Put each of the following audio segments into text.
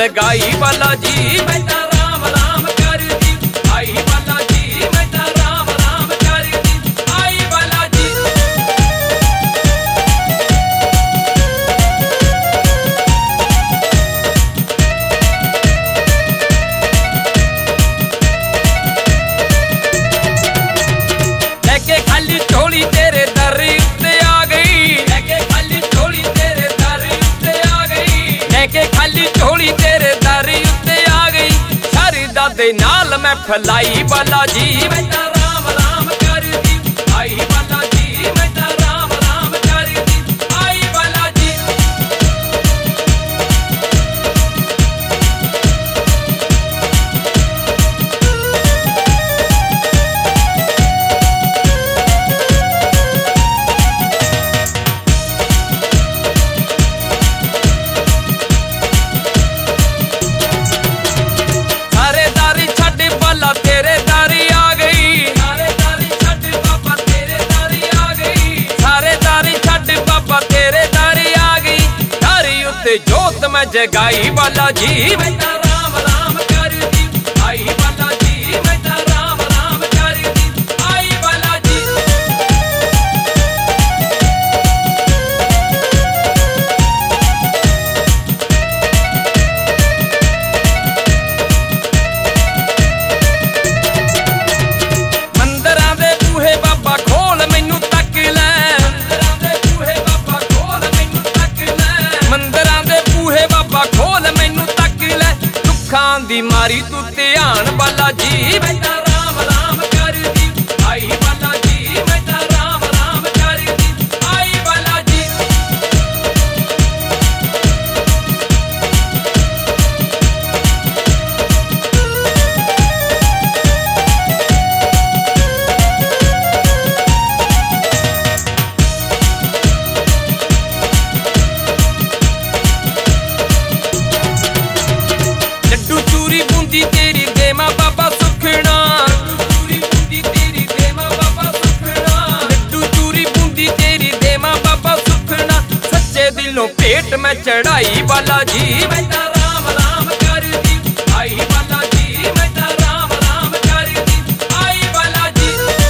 लगाई बाला जी मैं ता राम राम कर दी आई बाला जी मैं ता राम राम कर दी आई बाला जी। लेके खाली झोली तेरे दर उत्ते आ गई लेके खाली झोली तेरे दर उत्ते आ गई लेके खाली झोली तेरे दर उत्ते आ गई शारदा दे नाल मैं फैलाई बाला जी मैं ता राम राम कर दी आई बाला जी मैं ता राम राम कर दी आई बाला जी। सारे दारी छड़ बाला तेरे दारी आ गई सारे दारी छड़ बाबा तेरे दारी आ गई सारे दारी छड़ बाबा तेरे दारी आ गई दारी उत्ते जोत मैं जगाई बाला जी मैं ता राम राम कर दी आई बाला जी मैं ता राम राम कर दी आई बाला जी। ਮੰਦਰਾਂ ਦੇ ਬੂਹੇ ਬਾਬਾ ਖੋਲ ਮੈਨੂੰ ਤੱਕ ਲੈ ਮੰਦਰਾਂ ਦੇ ਬੂਹੇ ਬਾਬਾ ਖੋਲ ਮੈਨੂੰ ਤੱਕ ਲੈ ਮੰਦਰਾਂ ਦੇ ਬੂਹੇ ਬਾਬਾ ਖੋਲ ਮੈਨੂੰ ਤੱਕ ਲੈ ਦੁੱਖਾਂ ਦੀ ਮਾਰੀ ਤੂੰ ਧਿਆਨ ਬਾਲਾ ਜੀ ਮੈਂ ਤਾ ਰਾਮ ਰਾਮ ਕਰ ਦੀ ਆਈ ਬਾਲਾ ਜੀ ਮੈਂ ਤਾ ਰਾਮ ਰਾਮ ਕਰ ਦੀ ਆਈ ਬਾਲਾ ਜੀ। ਲੱਡੂ ਚੂਰੀ ਬੂੰਦੀ ਤੇਰੀ ਦੇਵਾ ਬਾਬਾ ਸੁਖਣਾ ਚੂਰੀ ਬੂੰਦੀ ਤੇਰੀ ਦੇਵਾ ਬਾਬਾ ਸੁਖਣਾ ਲੱਡੂ ਚੂਰੀ ਬੂੰਦੀ ਤੇਰੀ ਦੇਵਾ ਬਾਬਾ ਸੁਖਣਾ ਸੱਚੇ ਦਿਲੋਂ ਭੇਟ ਮੈਂ ਚੜਾਈ ਬਾਲਾ ਜੀ ਮੈਂ ਤਾ ਰਾਮ ਰਾਮ ਕਰ ਦੀ ਆਈ ਬਾਲਾ ਜੀ ਮੈਂ ਤਾ ਰਾਮ ਰਾਮ ਕਰ ਦੀ ਆਈ ਬਾਲਾ ਜੀ।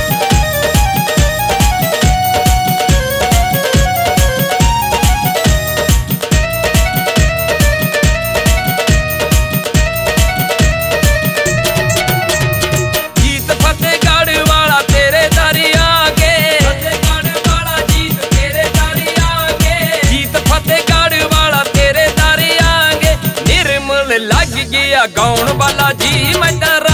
ਜੀਤ ਫਤਿਹਗੜ੍ਹ ਵਾਲਾ ਤੇਰੇ ਦਾਰੀ ਆ ਗਏ ਫਤਿਹਗੜ੍ਹ ਵਾਲਾ ਜੀਤ ਤੇਰੇ ਦਾਰੀ ਆ ਗਏ ਜੀਤ ਫਤਿਹਗੜ੍ਹ ਵਾਲਾ ਤੇਰੇ ਦਾਰੀ ਆ ਗਏ ਨਿਰਮਲ ਲੱਗ ਗਿਆ ਗਾਉਣ ਬਾਲਾ ਜੀ ਮੈਂ ਤਾ